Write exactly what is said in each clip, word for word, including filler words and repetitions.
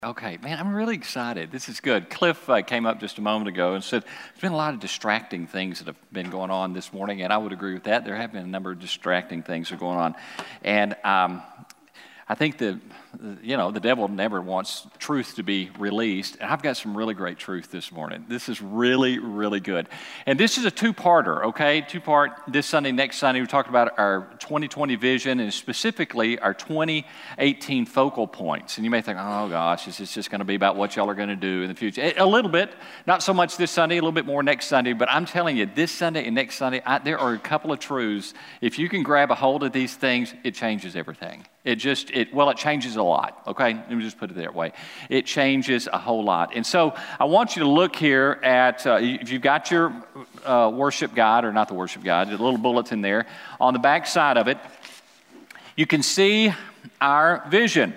Okay, man, I'm really excited. This is good. Cliff uh, came up just a moment ago and said there's been a lot of distracting things that have been going on this morning, and I would agree with that. There have been a number of distracting things that are going on. And um, I think the, you know, the devil never wants truth to be released. And I've got some really great truth this morning. This is really, really good. And this is a two-parter, okay? Two-part, this Sunday, next Sunday, we talked about our twenty twenty vision and specifically our twenty eighteen focal points. And you may think, oh gosh, is this just going to be about what y'all are going to do in the future? A little bit, not so much this Sunday, a little bit more next Sunday. But I'm telling you, this Sunday and next Sunday, I, there are a couple of truths. If you can grab a hold of these things, it changes everything. It just, it well, it changes a lot, okay? Let me just put it that way. It changes a whole lot. And so I want you to look here at, uh, if you've got your uh, worship guide, or not the worship guide, a little bulletin there, on the back side of it, you can see our vision.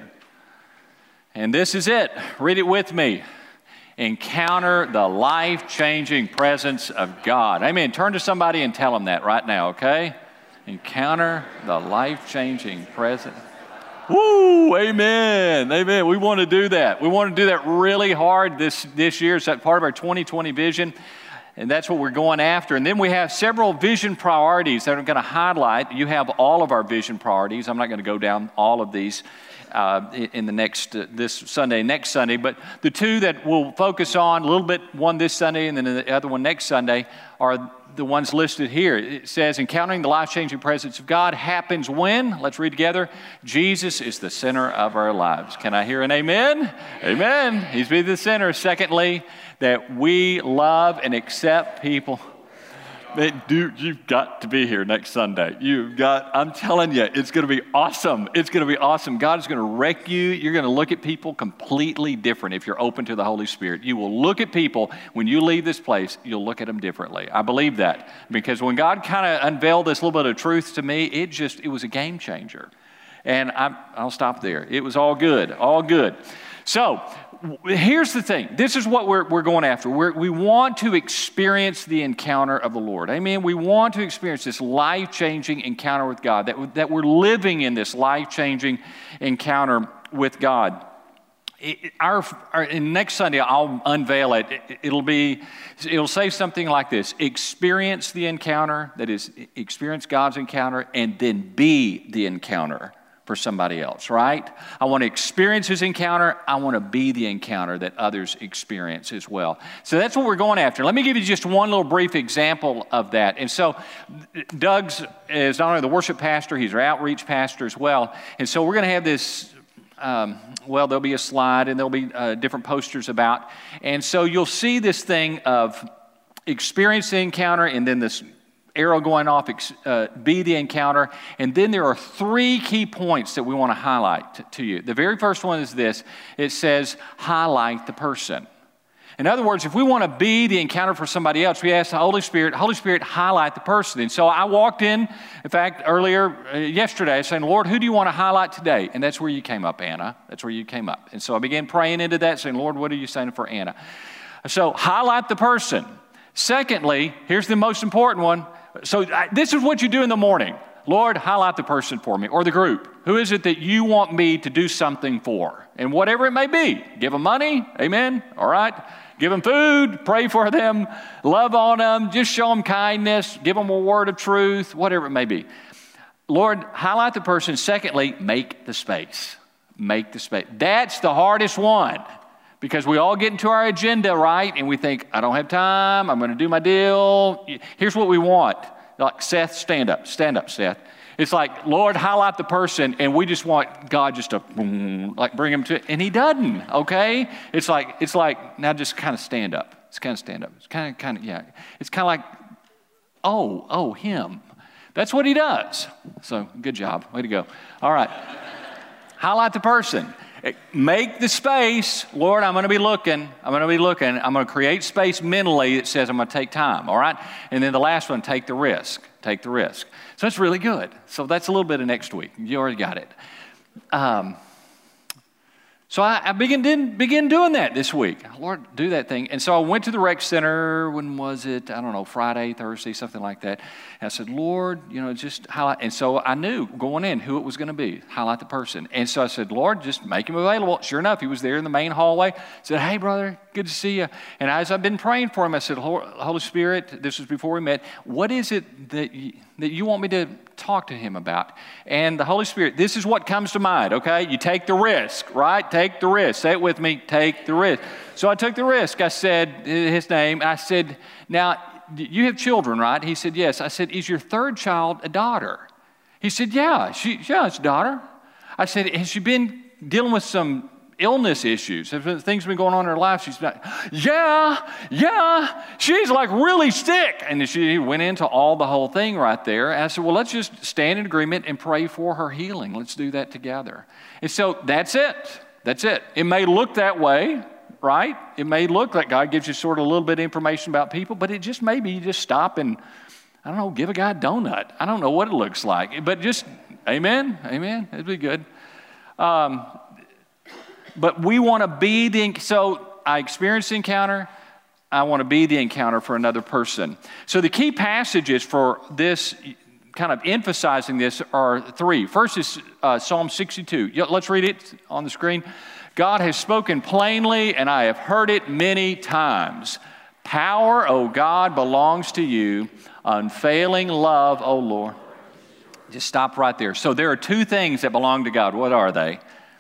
And this is it. Read it with me. Encounter the life-changing presence of God. Amen. Turn to somebody and tell them that right now, okay? Encounter the life-changing presence. Woo, amen, amen. We want to do that. We want to do that really hard this, this year. It's that part of our twenty twenty vision, and that's what we're going after. And then we have several vision priorities that I'm going to highlight. You have all of our vision priorities. I'm not going to go down all of these uh, in the next, uh, this Sunday, next Sunday, but the two that we'll focus on, a little bit, one this Sunday and then the other one next Sunday, are the ones listed here. It says, encountering the life-changing presence of God happens when? Let's read together. Jesus is the center of our lives. Can I hear an amen? Amen. He's be the center. Secondly, that we love and accept people. Man, dude, you've got to be here next Sunday. You've got, I'm telling you, it's going to be awesome. It's going to be awesome. God is going to wreck you. You're going to look at people completely different if you're open to the Holy Spirit. You will look at people, when you leave this place, you'll look at them differently. I believe that because when God kind of unveiled this little bit of truth to me, it just, it was a game changer. And I'm, I'll stop there. It was all good, all good. So here's the thing. This is what we're, we're going after. We're, we want to experience the encounter of the Lord. Amen. We want to experience this life-changing encounter with God, that, that we're living in this life-changing encounter with God. It, our, our next Sunday, I'll unveil it. it. It'll be, it'll say something like this: experience the encounter, that is, experience God's encounter, and then be the encounter for somebody else, right? I want to experience his encounter. I want to be the encounter that others experience as well. So that's what we're going after. Let me give you just one little brief example of that. And so Doug's is not only the worship pastor, he's our outreach pastor as well. And so we're going to have this, um, well, there'll be a slide and there'll be uh, different posters about. And so you'll see this thing of experience the encounter and then this arrow going off, uh, be the encounter. And then there are three key points that we want to highlight t- to you. The very first one is this. It says, highlight the person. In other words, if we want to be the encounter for somebody else, we ask the Holy Spirit, Holy Spirit, highlight the person. And so I walked in, in fact, earlier uh, yesterday, saying, Lord, who do you want to highlight today? And that's where you came up, Anna. That's where you came up. And so I began praying into that, saying, Lord, what are you saying for Anna? So highlight the person. Secondly, here's the most important one. So I, this is what you do in the morning. Lord, highlight the person for me, or the group. Who is it that you want me to do something for? And whatever it may be. Give them money, amen, all right? Give them food, pray for them, love on them, just show them kindness, give them a word of truth, whatever it may be. Lord, highlight the person. Secondly, make the space. Make the space. That's the hardest one. Because we all get into our agenda, right? And we think, I don't have time. I'm going to do my deal. Here's what we want. Like, Seth, stand up. Stand up, Seth. It's like, Lord, highlight the person. And we just want God just to, like, bring him to it. And he doesn't, okay? It's like, it's like, now just kind of stand up. It's kind of stand up. It's kind of, kind of, yeah. It's kind of like, oh, oh, him. That's what he does. So, good job. Way to go. All right. Highlight the person. Make the space. Lord, I'm going to be looking. I'm going to be looking. I'm going to create space mentally that says I'm going to take time, all right? And then the last one, take the risk. Take the risk. So that's really good. So that's a little bit of next week. You already got it. Um, So I, I began, didn't begin doing that this week. Lord, do that thing. And so I went to the rec center. When was it? I don't know, Friday, Thursday, something like that. And I said, Lord, you know, just highlight. And so I knew going in who it was going to be, highlight the person. And so I said, Lord, just make him available. Sure enough, he was there in the main hallway. I said, hey, brother, good to see you. And as I've been praying for him, I said, Holy Spirit, this was before we met, what is it that you, that you want me to talk to him about? And the Holy Spirit, this is what comes to mind, okay? You take the risk, right? Take the risk. Say it with me, take the risk. So I took the risk. I said his name. I said, now, you have children, right? He said, yes. I said, is your third child a daughter? He said, yeah, she, yeah, it's a daughter. I said, has she been dealing with some illness issues? Have things been going on in her life? She's like, yeah, yeah, she's like really sick. And she went into all the whole thing right there. And I said, well, let's just stand in agreement and pray for her healing. Let's do that together. And so that's it. That's it. It may look that way, right? It may look like God gives you sort of a little bit of information about people, but it just may be you just stop and, I don't know, give a guy a donut. I don't know what it looks like, but just, amen, amen, it'd be good. Um, But we want to be the, so I experienced the encounter. I want to be the encounter for another person. So the key passages for this, kind of emphasizing this, are three. First is uh, Psalm sixty-two. Let's read it on the screen. God has spoken plainly, and I have heard it many times. Power, O God, belongs to you. Unfailing love, O Lord. Just stop right there. So there are two things that belong to God. What are they?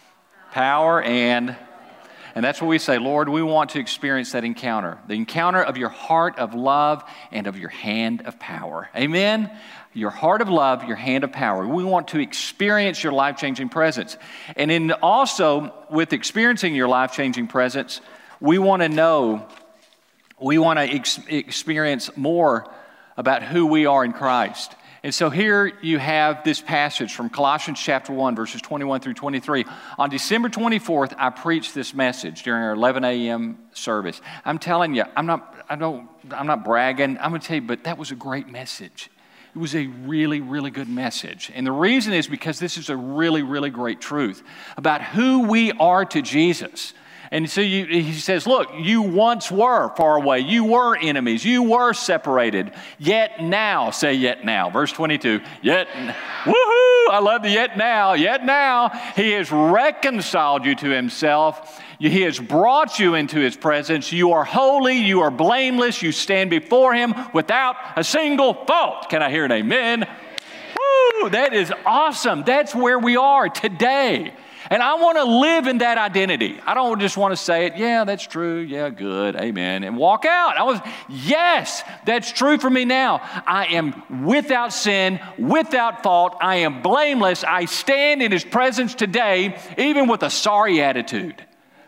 Power and, and that's what we say, Lord, we want to experience that encounter. The encounter of your heart of love and of your hand of power. Amen? Your heart of love, your hand of power. We want to experience your life-changing presence. And in also, with experiencing your life-changing presence, we want to know, we want to ex- experience more about who we are in Christ. And so here you have this passage from Colossians chapter one, verses twenty-one through twenty-three. On December twenty-fourth, I preached this message during our eleven a.m. service. I'm telling you, I'm not, I don't, I'm not bragging. I'm going to tell you, but that was a great message. It was a really, really good message. And the reason is because this is a really, really great truth about who we are to Jesus. And so you, he says, look, you once were far away. You were enemies. You were separated. Yet now, say yet now. Verse twenty-two, yet, woohoo, I love the yet now. Yet now, he has reconciled you to himself. He has brought you into his presence. You are holy. You are blameless. You stand before him without a single fault. Can I hear an amen? Woo, that is awesome. That's where we are today. And I want to live in that identity. I don't just want to say it, yeah, that's true, yeah, good, amen, and walk out. I was, yes, that's true for me now. I am without sin, without fault. I am blameless. I stand in his presence today, even with a sorry attitude.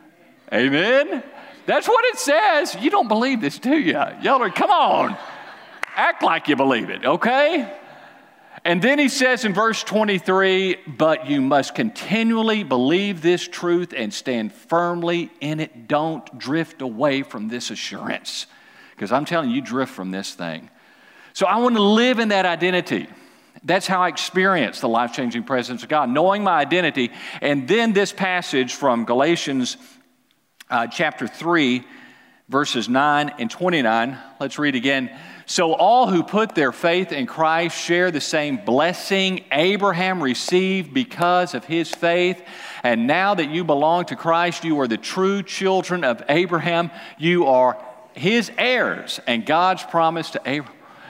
Amen? That's what it says. You don't believe this, do you? Y'all are, come on. Act like you believe it, okay? And then he says in verse twenty-three, but you must continually believe this truth and stand firmly in it. Don't drift away from this assurance. Because I'm telling you, you drift from this thing. So I want to live in that identity. That's how I experience the life-changing presence of God, knowing my identity. And then this passage from Galatians uh, chapter three, verses nine and twenty-nine. Let's read again. So all who put their faith in Christ share the same blessing Abraham received because of his faith. And now that you belong to Christ, you are the true children of Abraham. You are his heirs and God's promise to Abraham.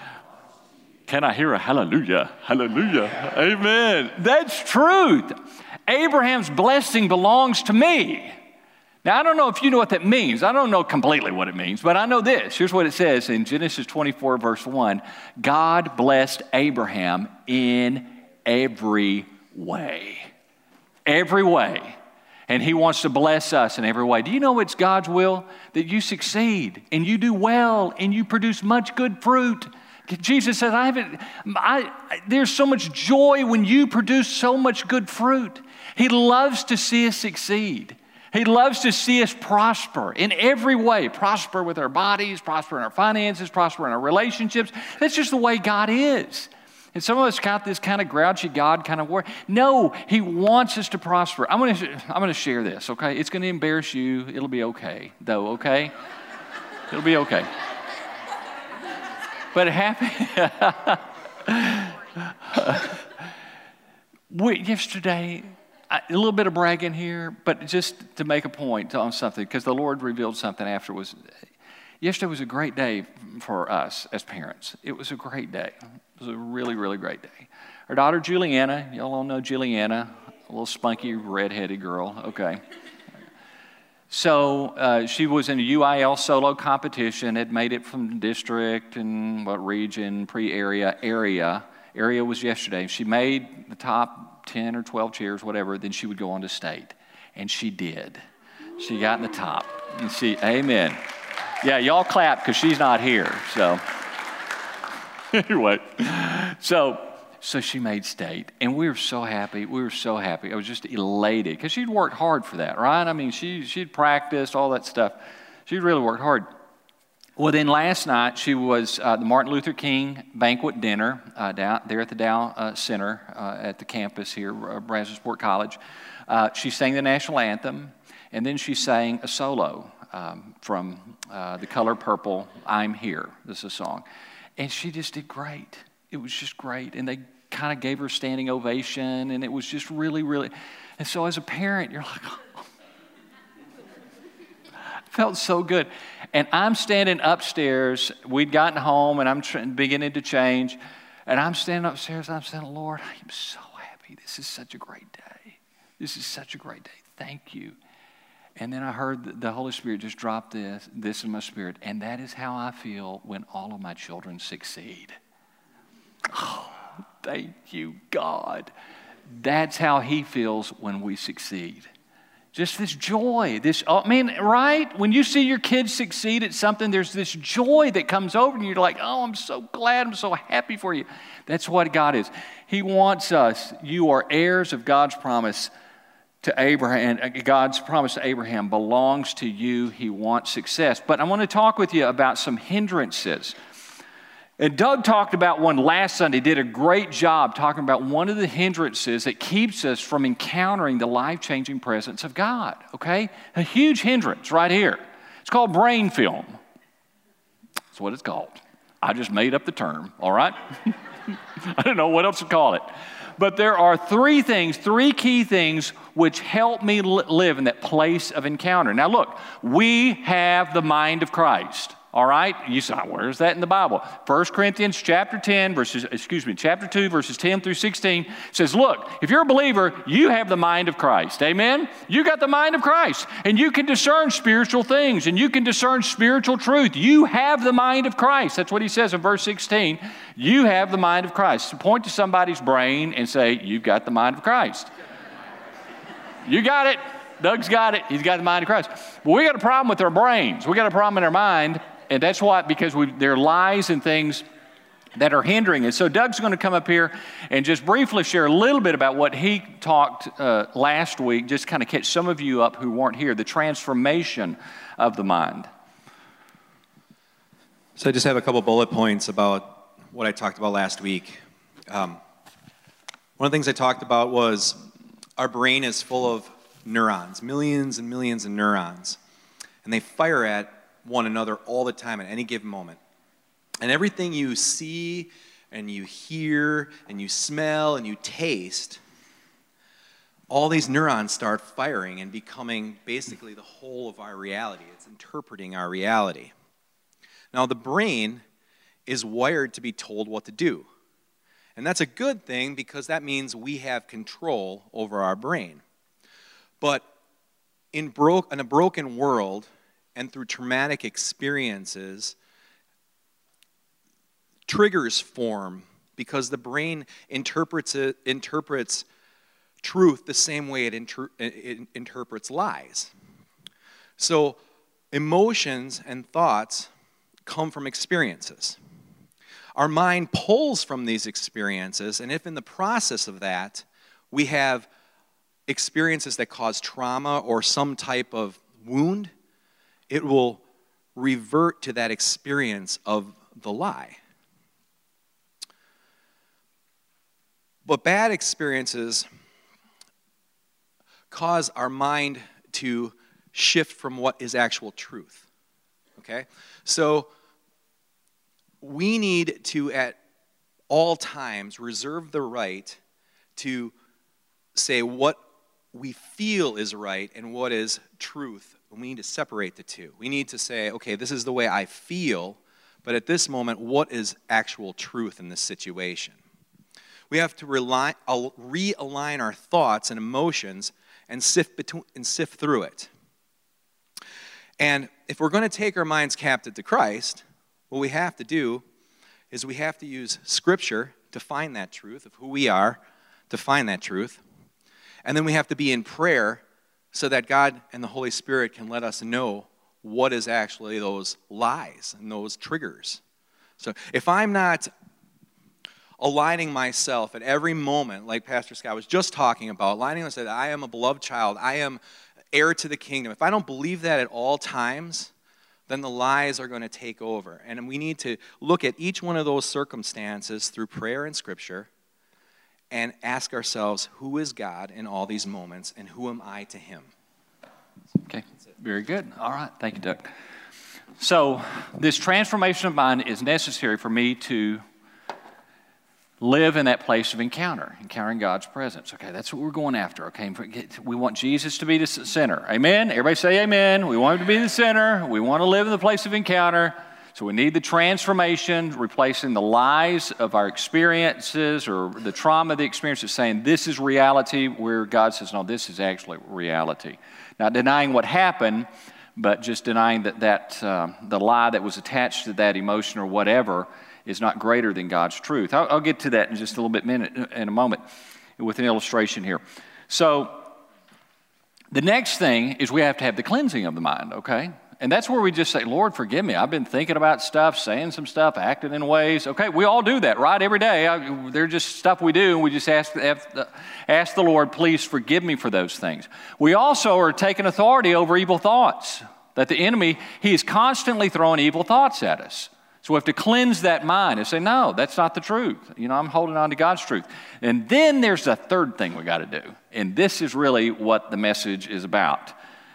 Can I hear a hallelujah? Hallelujah. Amen. That's truth. Abraham's blessing belongs to me. Now, I don't know if you know what that means. I don't know completely what it means, but I know this. Here's what it says in Genesis twenty-four, verse one. God blessed Abraham in every way. Every way. And he wants to bless us in every way. Do you know it's God's will? That you succeed and you do well and you produce much good fruit. Jesus says, I haven't, I, there's so much joy when you produce so much good fruit. He loves to see us succeed. He loves to see us prosper in every way, prosper with our bodies, prosper in our finances, prosper in our relationships. That's just the way God is. And some of us got this kind of grouchy God kind of word. No, he wants us to prosper. I'm going to I'm going to share this, okay? It's going to embarrass you. It'll be okay, though, okay? It'll be okay. But it happened. we, yesterday, I, a little bit of bragging here, but just to make a point on something, because the Lord revealed something after. Was yesterday was a great day for us as parents. It was a great day. It was a really, really great day. Our daughter Juliana, y'all all know Juliana, a little spunky, red-headed girl. Okay. So uh, she was in a U I L solo competition, had made it from district and what region, pre-area, area. Area was yesterday. She made the top ten or twelve cheers, whatever, then she would go on to state. And she did. She got in the top. And she, amen. Yeah, y'all clap because she's not here. So anyway, so so she made state, and we were so happy. We were so happy. I was just elated because she'd worked hard for that, right? I mean, she she'd practiced all that stuff. She'd really worked hard. Well, then last night she was uh, the Martin Luther King banquet dinner uh, down there at the Dow uh, Center uh, at the campus here, uh, Brazosport College. Uh, she sang the national anthem, and then she sang a solo um, from uh, The Color Purple, "I'm Here." This is a song, and she just did great. It was just great, and they kind of gave her a standing ovation, and it was just really, really. And so, as a parent, you're like, oh. Felt so good. And I'm standing upstairs. We'd gotten home, and I'm tr- beginning to change. And I'm standing upstairs, and I'm saying, Lord, I'm so happy. This is such a great day. This is such a great day. Thank you. And then I heard the Holy Spirit just drop this, this in my spirit. And that is how I feel when all of my children succeed. Oh, thank you, God. That's how he feels when we succeed. Just this joy, this, I mean, right? When you see your kids succeed at something, there's this joy that comes over you. You're like, oh, I'm so glad. I'm so happy for you. That's what God is. He wants us. You are heirs of God's promise to Abraham. And God's promise to Abraham belongs to you. He wants success. But I want to talk with you about some hindrances. And Doug talked about one last Sunday, did a great job talking about one of the hindrances that keeps us from encountering the life-changing presence of God, okay? A huge hindrance right here. It's called brain film. That's what it's called. I just made up the term, all right? I don't know what else to call it. But there are three things, three key things which help me li- live in that place of encounter. Now look, we have the mind of Christ. All right, you say, where's that in the Bible? First Corinthians chapter ten, verses, excuse me, chapter two, verses ten through sixteen says, look, if you're a believer, you have the mind of Christ. Amen? You got the mind of Christ, and you can discern spiritual things, and you can discern spiritual truth. You have the mind of Christ. That's what he says in verse sixteen. You have the mind of Christ. So point to somebody's brain and say, you've got the mind of Christ. You got it. Doug's got it. He's got the mind of Christ. But we got a problem with our brains. We got a problem in our mind. And that's why, because we, there are lies and things that are hindering us. So Doug's going to come up here and just briefly share a little bit about what he talked uh, last week, just kind of catch some of you up who weren't here, the transformation of the mind. So I just have a couple bullet points about what I talked about last week. Um, one of the things I talked about was our brain is full of neurons, millions and millions of neurons, and they fire at one another all the time at any given moment. And everything you see and you hear and you smell and you taste, all these neurons start firing and becoming basically the whole of our reality. It's interpreting our reality. Now, the brain is wired to be told what to do. And that's a good thing because that means we have control over our brain. But in, bro- in a broken world, and through traumatic experiences, triggers form because the brain interprets it, interprets truth the same way it, inter, it interprets lies. So emotions and thoughts come from experiences. Our mind pulls from these experiences, and if in the process of that we have experiences that cause trauma or some type of wound, it will revert to that experience of the lie. But bad experiences cause our mind to shift from what is actual truth. Okay? So we need to, at all times, reserve the right to say what we feel is right and what is truth. We need to separate the two. We need to say, okay, this is the way I feel, but at this moment, what is actual truth in this situation? We have to rely, uh, realign our thoughts and emotions and sift, between, and sift through it. And if we're going to take our minds captive to Christ, what we have to do is we have to use Scripture to find that truth of who we are, to find that truth. And then we have to be in prayer so that God and the Holy Spirit can let us know what is actually those lies and those triggers. So if I'm not aligning myself at every moment, like Pastor Scott was just talking about, aligning myself that I am a beloved child, I am heir to the kingdom. If I don't believe that at all times, then the lies are going to take over. And we need to look at each one of those circumstances through prayer and Scripture and ask ourselves, who is God in all these moments, and who am I to Him? Okay, very good. All right, thank you, Doug. So this transformation of mind is necessary for me to live in that place of encounter, encountering God's presence. Okay, that's what we're going after. Okay, we want Jesus to be the center. Amen? Everybody say amen. We want Him to be the center. We want to live in the place of encounter. So we need the transformation, replacing the lies of our experiences or the trauma of the experiences, saying this is reality, where God says, no, this is actually reality. Not denying what happened, but just denying that, that uh, the lie that was attached to that emotion or whatever is not greater than God's truth. I'll, I'll get to that in just a little bit minute, in a moment with an illustration here. So the next thing is we have to have the cleansing of the mind, okay? And that's where we just say, Lord, forgive me. I've been thinking about stuff, saying some stuff, acting in ways. Okay, we all do that, right? Every day. I, they're just stuff we do, and we just ask, ask the Lord, please forgive me for those things. We also are taking authority over evil thoughts. That the enemy, he is constantly throwing evil thoughts at us. So we have to cleanse that mind and say, no, that's not the truth. You know, I'm holding on to God's truth. And then there's a third thing we got to do. And this is really what the message is about.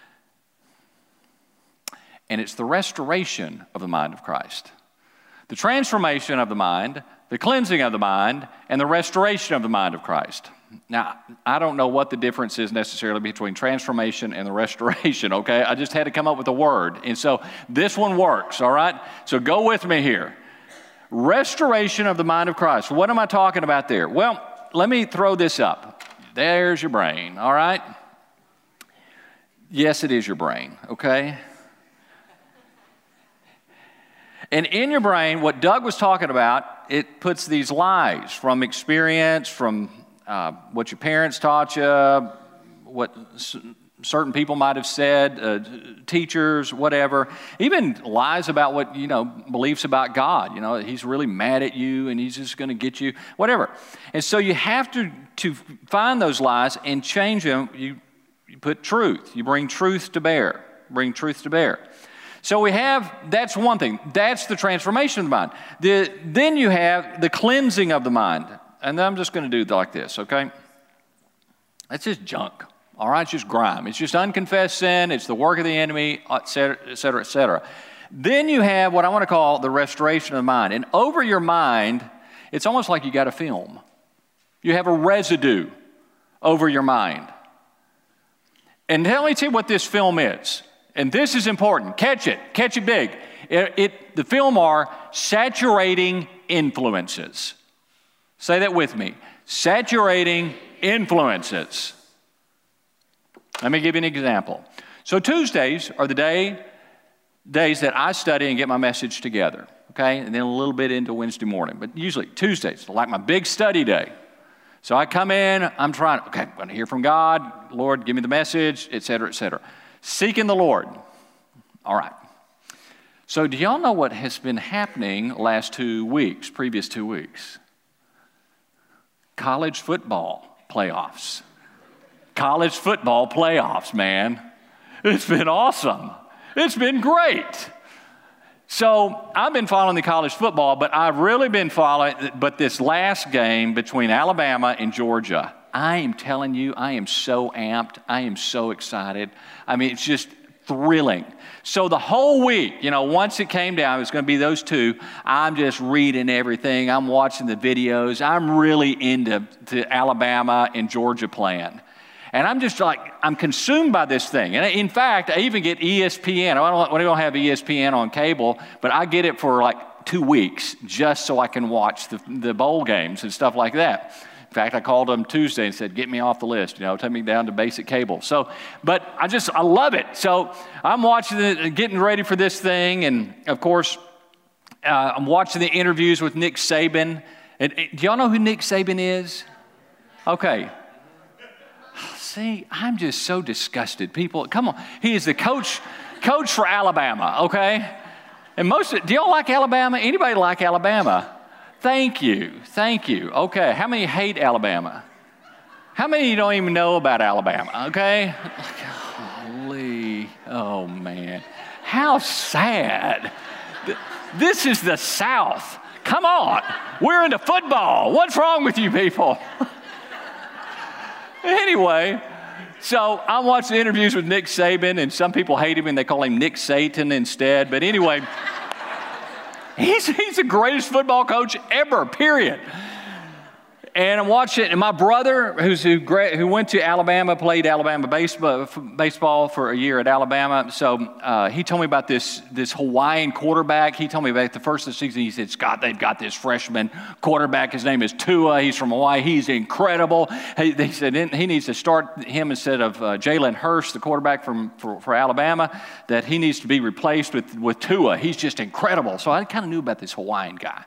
And it's the restoration of the mind of Christ. The transformation of the mind, the cleansing of the mind, and the restoration of the mind of Christ. Now, I don't know what the difference is necessarily between transformation and the restoration, okay? I just had to come up with a word. And so this one works, all right? So go with me here. Restoration of the mind of Christ. What am I talking about there? Well, let me throw this up. There's your brain, all right? Yes, it is your brain, okay? And in your brain, what Doug was talking about, it puts these lies from experience, from uh, what your parents taught you, what s- certain people might have said, uh, teachers, whatever. Even lies about what, you know, beliefs about God. You know, He's really mad at you and He's just going to get you, whatever. And so you have to, to find those lies and change them. You, you put truth. You bring truth to bear. Bring truth to bear. So we have, that's one thing. That's the transformation of the mind. The, then you have the cleansing of the mind. And I'm just going to do it like this, okay? That's just junk, all right? It's just grime. It's just unconfessed sin. It's the work of the enemy, et cetera, et cetera, et cetera. Then you have what I want to call the restoration of the mind. And over your mind, it's almost like you got a film. You have a residue over your mind. And let me tell you what this film is. And this is important. Catch it. Catch it big. It, it, the film are saturating influences. Say that with me. Saturating influences. Let me give you an example. So Tuesdays are the day, days that I study and get my message together. Okay? And then a little bit into Wednesday morning. But usually Tuesdays, like my big study day. So I come in, I'm trying, okay, I'm going to hear from God. Lord, give me the message, et cetera, et cetera. Seeking the Lord. All right. So do y'all know what has been happening last two weeks, previous two weeks? College football playoffs. College football playoffs, man. It's been awesome. It's been great. So I've been following the college football, but I've really been following, but this last game between Alabama and Georgia, I am telling you, I am so amped. I am so excited. I mean, it's just thrilling. So the whole week, you know, once it came down, it was going to be those two. I'm just reading everything. I'm watching the videos. I'm really into to Alabama and Georgia playing. And I'm just like, I'm consumed by this thing. And in fact, I even get E S P N. I don't, I don't have E S P N on cable, but I get it for like two weeks just so I can watch the, the bowl games and stuff like that. In fact, I called them Tuesday and said, get me off the list, you know, take me down to basic cable. So, but I just, I love it. So I'm watching it, getting ready for this thing. And of course, uh, I'm watching the interviews with Nick Saban. And, and do y'all know who Nick Saban is? Okay. See, I'm just so disgusted. People, come on. He is the coach, coach for Alabama, okay? And most of, do y'all like Alabama? Anybody like Alabama? Thank you, thank you. Okay, how many hate Alabama? How many of you don't even know about Alabama, okay? Holy, oh man. How sad. This is the South. Come on, we're into football. What's wrong with you people? Anyway, so I'm watching interviews with Nick Saban, and some people hate him and they call him Nick Satan instead. But anyway, he's, he's the greatest football coach ever, period. And I'm watching, and my brother, who's who, who went to Alabama, played Alabama baseball, baseball for a year at Alabama. So uh, he told me about this, this Hawaiian quarterback. He told me about the first of the season. He said, Scott, they've got this freshman quarterback. His name is Tua. He's from Hawaii. He's incredible. He, they said he needs to start him instead of uh, Jalen Hurst, the quarterback from for, for Alabama, that he needs to be replaced with, with Tua. He's just incredible. So I kind of knew about this Hawaiian guy.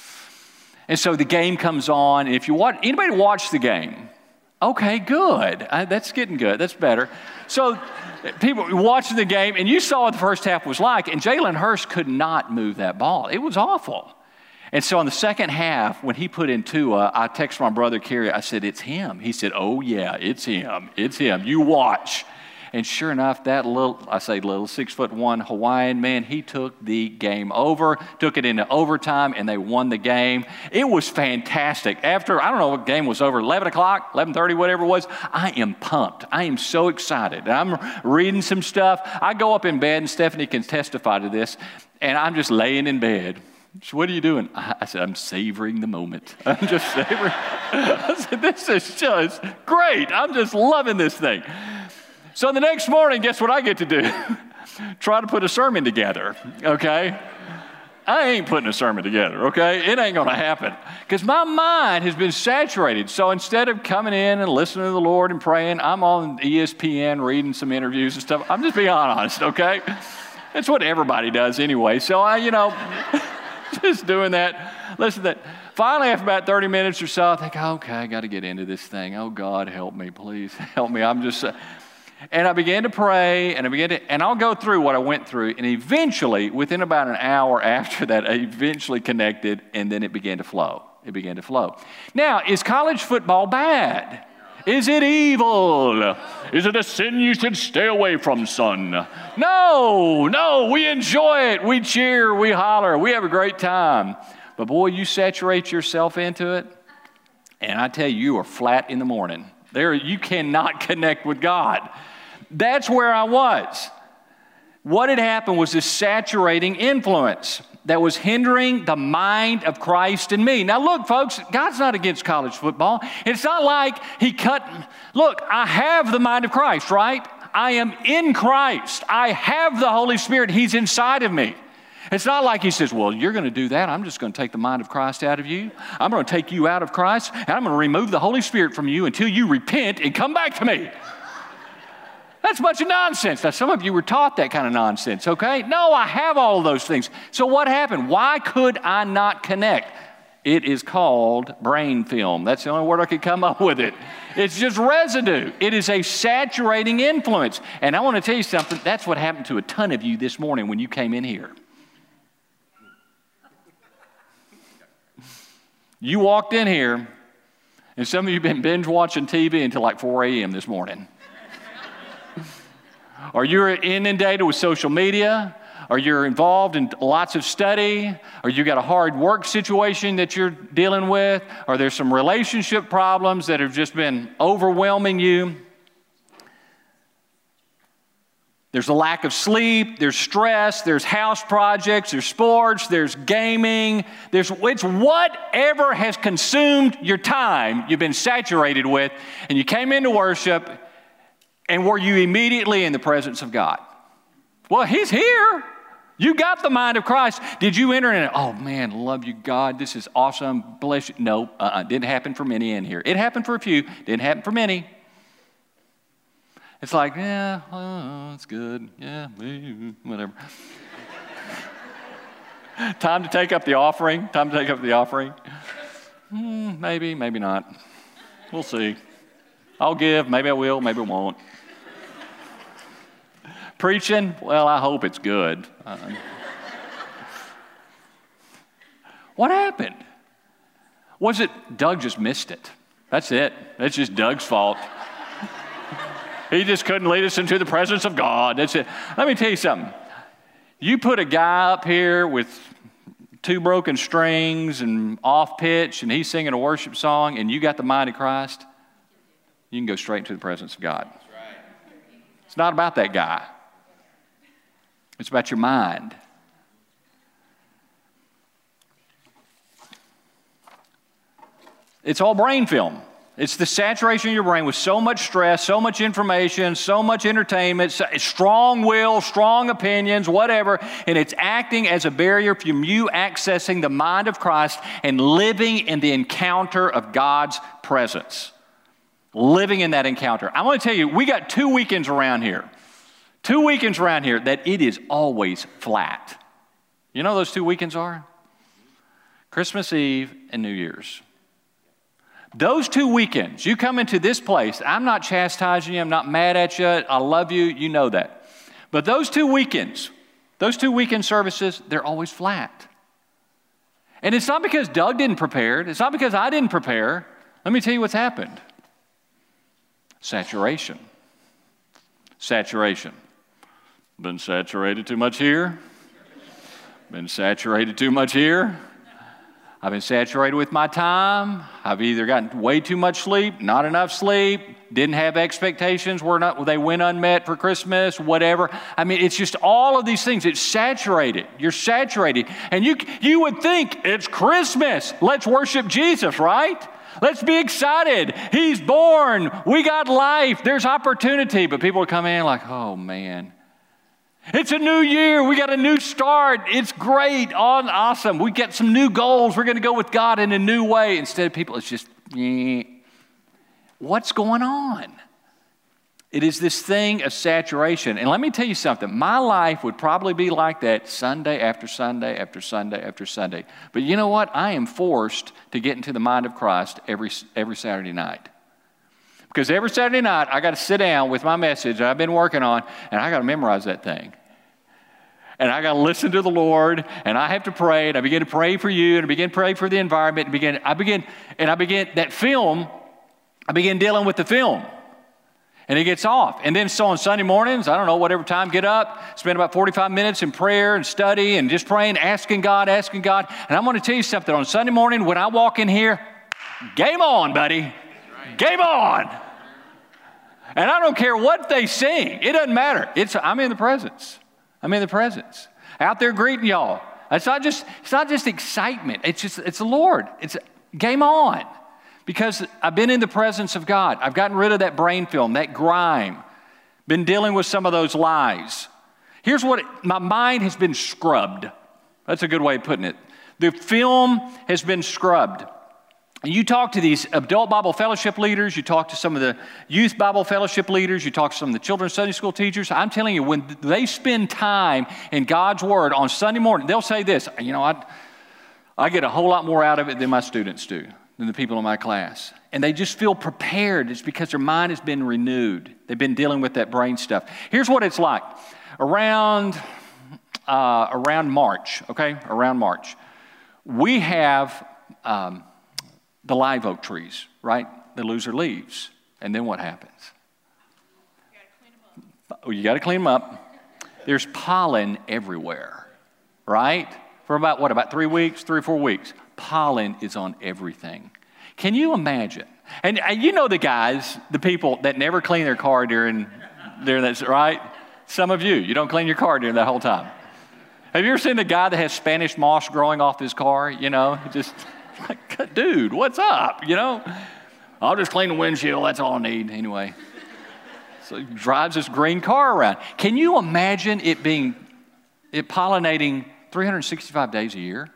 And so the game comes on. And if you watch, anybody watch the game? Okay, good. I, that's getting good. That's better. So people watching the game, and you saw what the first half was like, and Jalen Hurst could not move that ball. It was awful. And so in the second half, when he put in Tua, I texted my brother, Kerry. I said, it's him. He said, oh, yeah, it's him. It's him. You watch. And sure enough, that little, I say little, six foot one Hawaiian man, he took the game over, took it into overtime, and they won the game. It was fantastic. After, I don't know what game was over, eleven o'clock, eleven thirty, whatever it was, I am pumped. I am so excited. I'm reading some stuff. I go up in bed, and Stephanie can testify to this, and I'm just laying in bed. So what are you doing? I said, I'm savoring the moment. I'm just savoring. I said, this is just great. I'm just loving this thing. So the next morning, guess what I get to do? Try to put a sermon together, okay? I ain't putting a sermon together, okay? It ain't going to happen because my mind has been saturated. So instead of coming in and listening to the Lord and praying, I'm on E S P N reading some interviews and stuff. I'm just being honest, okay? That's what everybody does anyway. So I, you know, just doing that. Listen to that. Finally, after about thirty minutes or so, I think, okay, I got to get into this thing. Oh, God, help me, please. Help me. I'm just... Uh, And I began to pray, and I began to, and I'll go through what I went through, and eventually, within about an hour after that, I eventually connected, and then it began to flow. It began to flow. Now, is college football bad? Is it evil? Is it a sin you should stay away from, son? No, no, we enjoy it. We cheer, we holler, we have a great time. But boy, you saturate yourself into it, and I tell you, you are flat in the morning. There, you cannot connect with God. That's where I was. What had happened was this saturating influence that was hindering the mind of Christ in me. Now look, folks, God's not against college football. It's not like he cut, look, I have the mind of Christ, right? I am in Christ. I have the Holy Spirit. He's inside of me. It's not like he says, well, you're going to do that. I'm just going to take the mind of Christ out of you. I'm going to take you out of Christ, and I'm going to remove the Holy Spirit from you until you repent and come back to me. That's a bunch of nonsense. Now, some of you were taught that kind of nonsense, okay? No, I have all of those things. So what happened? Why could I not connect? It is called brain film. That's the only word I could come up with it. It's just residue. It is a saturating influence. And I want to tell you something. That's what happened to a ton of you this morning when you came in here. You walked in here, and some of you have been binge watching T V until like four a.m. this morning. Or you're inundated with social media, or you're involved in lots of study, or you got a hard work situation that you're dealing with, or there's some relationship problems that have just been overwhelming you. There's a lack of sleep, there's stress, there's house projects, there's sports, there's gaming. There's, it's whatever has consumed your time you've been saturated with, and you came into worship, and were you immediately in the presence of God? Well, He's here. You got the mind of Christ. Did you enter in? Oh, man, love you, God. This is awesome. Bless you. No, uh-uh. Didn't happen for many in here. It happened for a few. Didn't happen for many. It's like, yeah, oh, it's good. Yeah, whatever. Time to take up the offering. Time to take up the offering. Mm, maybe, maybe not. We'll see. I'll give. Maybe I will. Maybe I won't. Preaching? Well, I hope it's good. Uh, what happened? Was it Doug just missed it? That's it. That's just Doug's fault. He just couldn't lead us into the presence of God. That's it. Let me tell you something. You put a guy up here with two broken strings and off pitch, and he's singing a worship song, and you got the mind of Christ, you can go straight into the presence of God. That's right. It's not about that guy. It's about your mind. It's all brain film. It's the saturation of your brain with so much stress, so much information, so much entertainment, strong will, strong opinions, whatever, and it's acting as a barrier from you accessing the mind of Christ and living in the encounter of God's presence. Living in that encounter. I want to tell you, we got two weekends around here. Two weekends around here that it is always flat. You know what those two weekends are? Christmas Eve and New Year's. Those two weekends, you come into this place, I'm not chastising you, I'm not mad at you, I love you, you know that. But those two weekends, those two weekend services, they're always flat. And it's not because Doug didn't prepare, it's not because I didn't prepare. Let me tell you what's happened. Saturation. Saturation. Been saturated too much here. Been saturated too much here. I've been saturated with my time. I've either gotten way too much sleep, not enough sleep, didn't have expectations, were not, they went unmet for Christmas, whatever. I mean, it's just all of these things. It's saturated. You're saturated. And you, you would think it's Christmas. Let's worship Jesus, right? Let's be excited. He's born. We got life. There's opportunity. But people are coming in like, oh, man. It's a new year. We got a new start. It's great. Awesome. We get some new goals. We're going to go with God in a new way. Instead of people, it's just, eh. What's going on? It is this thing of saturation. And let me tell you something. My life would probably be like that Sunday after Sunday after Sunday after Sunday. But you know what? I am forced to get into the mind of Christ every, every Saturday night. Because every Saturday night, I got to sit down with my message that I've been working on, and I got to memorize that thing. And I got to listen to the Lord, and I have to pray, and I begin to pray for you, and I begin to pray for the environment, and begin, I begin, and I begin, that film, I begin dealing with the film. And it gets off. And then so on Sunday mornings, I don't know, whatever time, get up, spend about forty-five minutes in prayer and study and just praying, asking God, asking God. And I'm going to tell you something. On Sunday morning, when I walk in here, game on, buddy. Game on. And I don't care what they sing. It doesn't matter. It's, I'm in the presence. I'm in the presence. Out there greeting y'all. It's not just, it's not just excitement. It's just, it's the Lord. It's game on. Because I've been in the presence of God. I've gotten rid of that brain film, that grime. Been dealing with some of those lies. Here's what, it, my mind has been scrubbed. That's a good way of putting it. The film has been scrubbed. And you talk to these adult Bible fellowship leaders, you talk to some of the youth Bible fellowship leaders, you talk to some of the children's Sunday school teachers. I'm telling you, when they spend time in God's Word on Sunday morning, they'll say this, you know, I, I get a whole lot more out of it than my students do, than the people in my class. And they just feel prepared. It's because their mind has been renewed. They've been dealing with that brain stuff. Here's what it's like. Around, uh, around March, okay, around March, we have... Um, the live oak trees, right? They lose their leaves. And then what happens? You got to clean them up. Oh, you got to clean them up. There's pollen everywhere, right? For about, what, about three weeks, three or four weeks. Pollen is on everything. Can you imagine? And, and you know the guys, the people that never clean their car during, during that, right? Some of you, you don't clean your car during that whole time. Have you ever seen the guy that has Spanish moss growing off his car? You know, just like, dude, what's up? You know, I'll just clean the windshield. That's all I need anyway. So he drives this green car around. Can you imagine it being, it pollinating three hundred sixty-five days a year?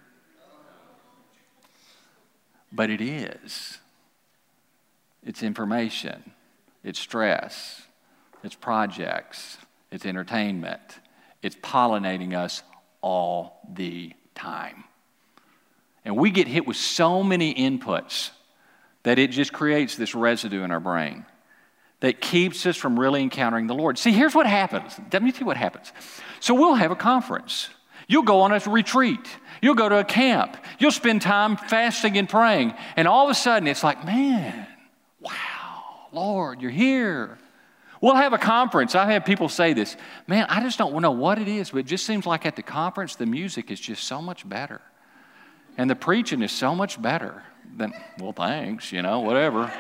But it is. It's information. It's stress. It's projects. It's entertainment. It's pollinating us all the time. And we get hit with so many inputs that it just creates this residue in our brain that keeps us from really encountering the Lord. See, here's what happens. Let me tell you what happens. So we'll have a conference. You'll go on a retreat. You'll go to a camp. You'll spend time fasting and praying. And all of a sudden, it's like, man, wow, Lord, you're here. We'll have a conference. I've had people say this, man, I just don't know what it is, but it just seems like at the conference, the music is just so much better. And the preaching is so much better than, well, thanks, you know, whatever.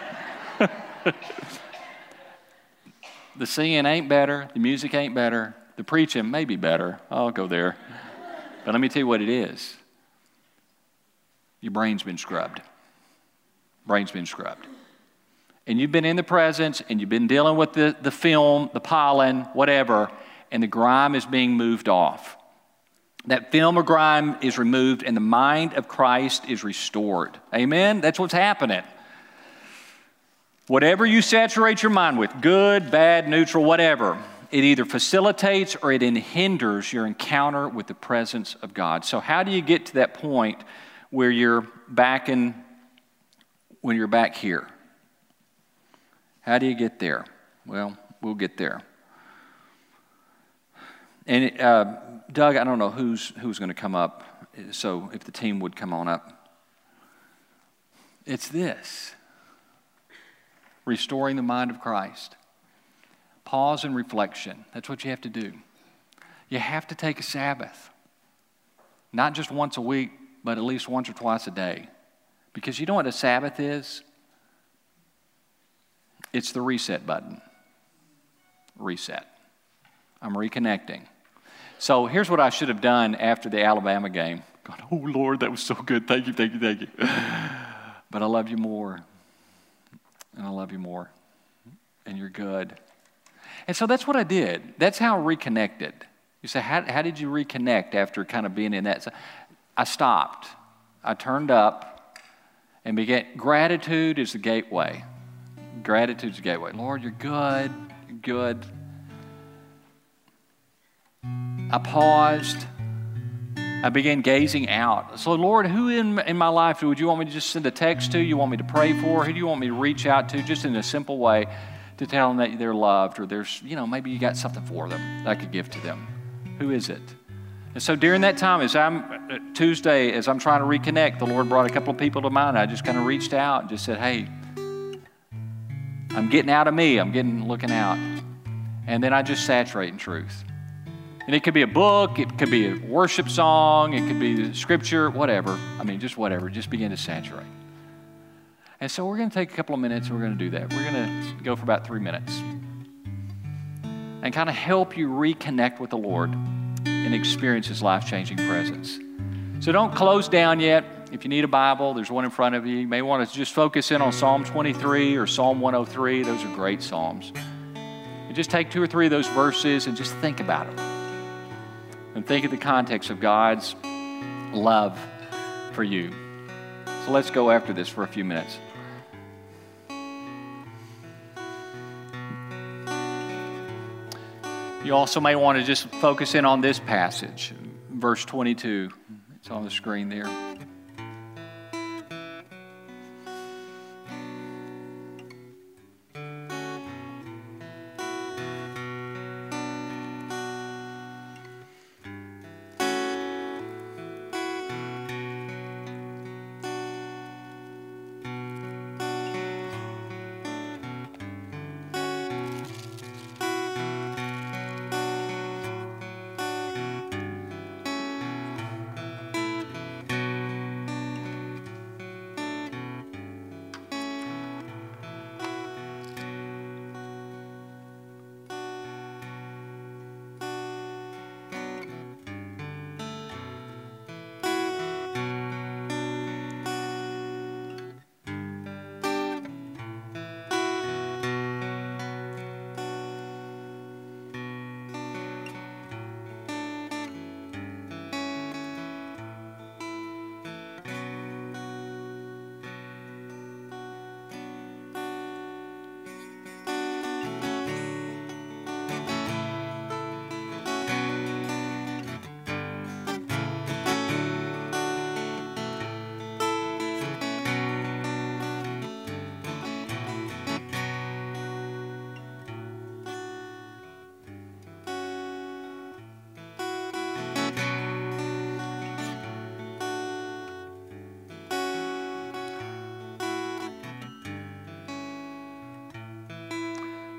The singing ain't better. The music ain't better. The preaching may be better. I'll go there. But let me tell you what it is. Your brain's been scrubbed. Brain's been scrubbed. And you've been in the presence, and you've been dealing with the, the film, the pollen, whatever, and the grime is being moved off. That film of grime is removed, and the mind of Christ is restored. Amen? That's what's happening. Whatever you saturate your mind with, good, bad, neutral, whatever, it either facilitates or it hinders your encounter with the presence of God. So how do you get to that point where you're back in, when you're back here? How do you get there? Well, we'll get there. And uh, Doug, I don't know who's who's going to come up, so if the team would come on up. It's this. Restoring the mind of Christ. Pause and reflection. That's what you have to do. You have to take a Sabbath. Not just once a week, but at least once or twice a day. Because you know what a Sabbath is? It's the reset button. Reset. I'm reconnecting. So here's what I should have done after the Alabama game. God, oh Lord, that was so good. Thank you, thank you, thank you. But I love you more. And I love you more. And you're good. And so that's what I did. That's how I reconnected. You say, how, how did you reconnect after kind of being in that? So I stopped. I turned up and began. Gratitude is the gateway. Gratitude is the gateway. Lord, you're good. You're good. I paused. I began gazing out. So, Lord, who in, in my life would you want me to just send a text to? You want me to pray for? Who do you want me to reach out to just in a simple way to tell them that they're loved, or there's, you know, maybe you got something for them that I could give to them? Who is it? And so during that time, as I'm, Tuesday, as I'm trying to reconnect, the Lord brought a couple of people to mind. I just kind of reached out and just said, hey, I'm getting out of me. I'm getting, looking out. And then I just saturate in truth. And it could be a book, it could be a worship song, it could be scripture, whatever. I mean, just whatever. Just begin to saturate. And so we're going to take a couple of minutes and we're going to do that. We're going to go for about three minutes and kind of help you reconnect with the Lord and experience His life-changing presence. So don't close down yet. If you need a Bible, there's one in front of you. You may want to just focus in on Psalm twenty-three or Psalm one oh three. Those are great Psalms. And just take two or three of those verses and just think about them. And think of the context of God's love for you. So let's go after this for a few minutes. You also may want to just focus in on this passage, verse twenty-two. It's on the screen there.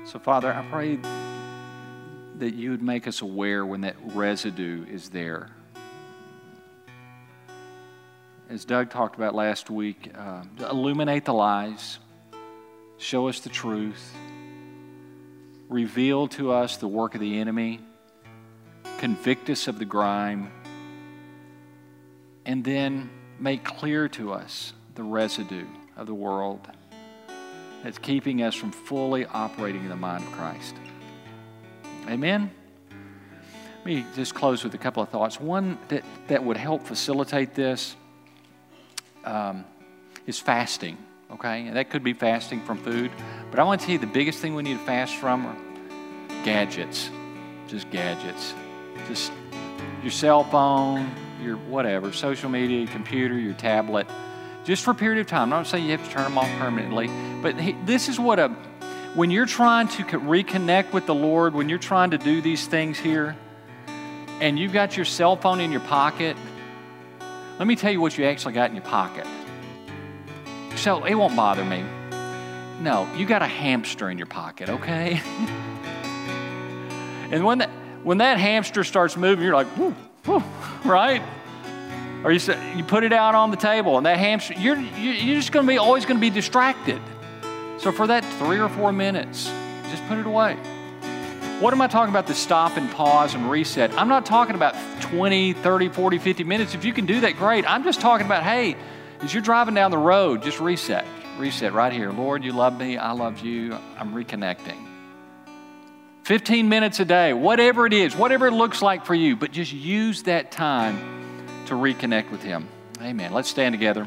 So, Father, I pray that you would make us aware when that residue is there. As Doug talked about last week, uh, illuminate the lies, show us the truth, reveal to us the work of the enemy, convict us of the grime, and then make clear to us the residue of the world that's keeping us from fully operating in the mind of Christ. Amen? Let me just close with a couple of thoughts. One that, that would help facilitate this um, is fasting, okay? And that could be fasting from food. But I want to tell you the biggest thing we need to fast from are gadgets. Just gadgets. Just your cell phone, your whatever, social media, computer, your tablet. Just for a period of time. I'm not saying you have to turn them off permanently, but he, this is what a, when you're trying to reconnect with the Lord, when you're trying to do these things here, and you've got your cell phone in your pocket, let me tell you what you actually got in your pocket. So it won't bother me. No, you got a hamster in your pocket, okay? And when that, when that hamster starts moving, you're like, whoo, whoo, right? Or you say, you put it out on the table, and that hamster, you're you're just going to be always going to be distracted. So for that three or four minutes, just put it away. What am I talking about? The stop and pause and reset. I'm not talking about twenty, thirty, forty, fifty minutes. If you can do that, great. I'm just talking about, hey, as you're driving down the road, just reset. Reset right here. Lord, you love me. I love you. I'm reconnecting. fifteen minutes a day, whatever it is, whatever it looks like for you, but just use that time to reconnect with Him. Amen. Let's stand together.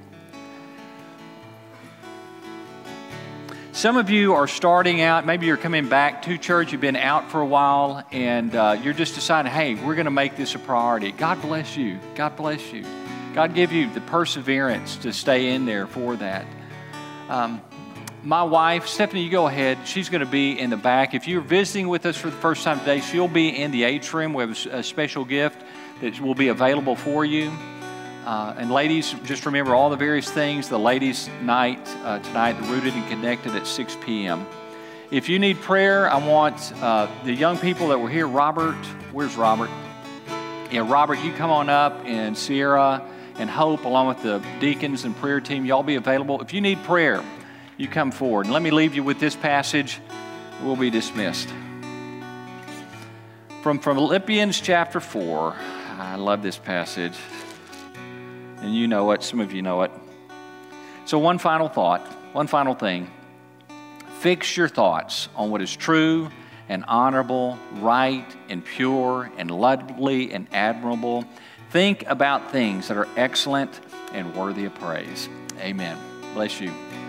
Some of you are starting out, maybe you're coming back to church, you've been out for a while, and uh, you're just deciding, hey, we're going to make this a priority. God bless you. God bless you. God give you the perseverance to stay in there for that. Um, my wife, Stephanie, you go ahead. She's going to be in the back. If you're visiting with us for the first time today, she'll be in the atrium. We have a special gift that will be available for you. Uh, and ladies, just remember all the various things. The ladies' night uh, tonight, the Rooted and Connected at six p.m. If you need prayer, I want uh, the young people that were here. Robert, where's Robert? Yeah, Robert, you come on up, and Sierra and Hope, along with the deacons and prayer team, y'all be available. If you need prayer, you come forward. And let me leave you with this passage. We'll be dismissed. From Philippians chapter four. I love this passage. And you know it. Some of you know it. So one final thought, one final thing. Fix your thoughts on what is true and honorable, right and pure and lovely and admirable. Think about things that are excellent and worthy of praise. Amen. Bless you.